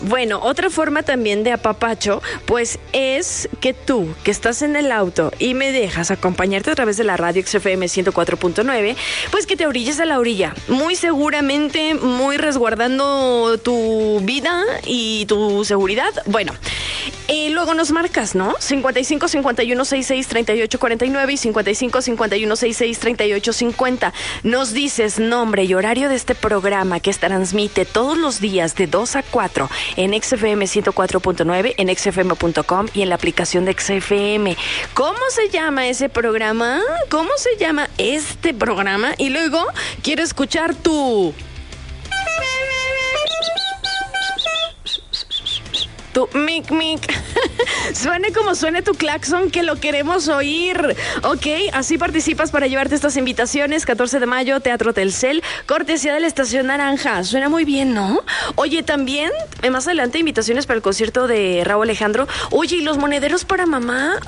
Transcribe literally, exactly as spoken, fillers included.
Bueno, otra forma también de apapacho, pues es que tú, que estás en el auto y me dejas acompañarte a través de la radio X F M ciento cuatro punto nueve, pues que te orilles a la orilla, muy seguramente, muy resguardando tu vida y tu seguridad. Bueno, eh, luego nos marcas, ¿no? cincuenta y cinco, cincuenta y uno, sesenta y seis, treinta y ocho cuarenta y nueve y cincuenta y cinco, cincuenta y uno, sesenta y seis, treinta y ocho cincuenta. Nos dices nombre y horario de este programa que se transmite todos los días de dos a cuatro en X F M ciento cuatro punto nueve, en x f m punto com y en la aplicación de X F M. ¿Cómo se llama ese programa? ¿Cómo se llama este programa? Y luego quiero escuchar tu... Tu mic mic. Suene como suene tu claxon, que lo queremos oír. Ok, así participas para llevarte estas invitaciones. catorce de mayo, Teatro Telcel, cortesía de la Estación Naranja. Suena muy bien, ¿no? Oye, también, más adelante, invitaciones para el concierto de Raúl Alejandro. Oye, ¿y los monederos para mamá?